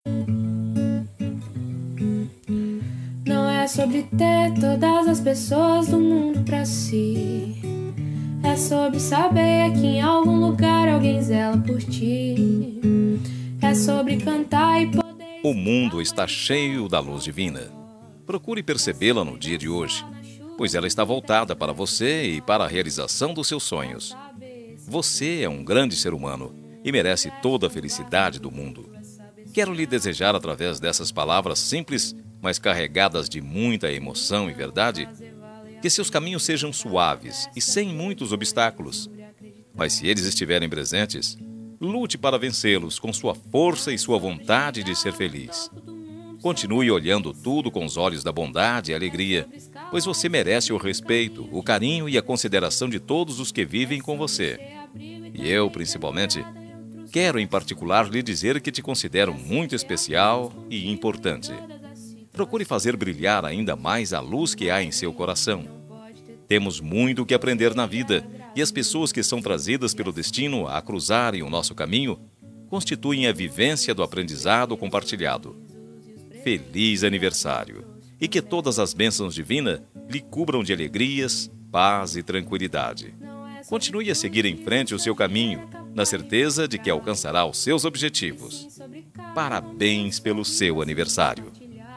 Não é sobre ter todas as pessoas do mundo pra si. É sobre saber que em algum lugar alguém zela por ti. É sobre cantar e poder... O mundo está cheio da luz divina. Procure percebê-la no dia de hoje, pois ela está voltada para você e para a realização dos seus sonhos. Você é um grande ser humano e merece toda a felicidade do mundo. Quero lhe desejar, através dessas palavras simples, mas carregadas de muita emoção e verdade, que seus caminhos sejam suaves e sem muitos obstáculos. Mas se eles estiverem presentes, lute para vencê-los com sua força e sua vontade de ser feliz. Continue olhando tudo com os olhos da bondade e alegria, pois você merece o respeito, o carinho e a consideração de todos os que vivem com você. E eu, principalmente, quero em particular lhe dizer que te considero muito especial e importante. Procure fazer brilhar ainda mais a luz que há em seu coração. Temos muito o que aprender na vida, e as pessoas que são trazidas pelo destino a cruzarem o nosso caminho constituem a vivência do aprendizado compartilhado. Feliz aniversário! E que todas as bênçãos divinas lhe cubram de alegrias, paz e tranquilidade. Continue a seguir em frente o seu caminho, na certeza de que alcançará os seus objetivos. Parabéns pelo seu aniversário!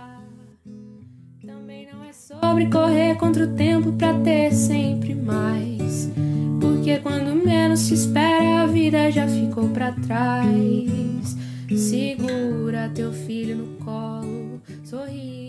Também não é sobre correr contra o tempo pra ter sempre mais. Porque quando menos se espera, a vida já ficou pra trás. Segura teu filho no colo, sorri.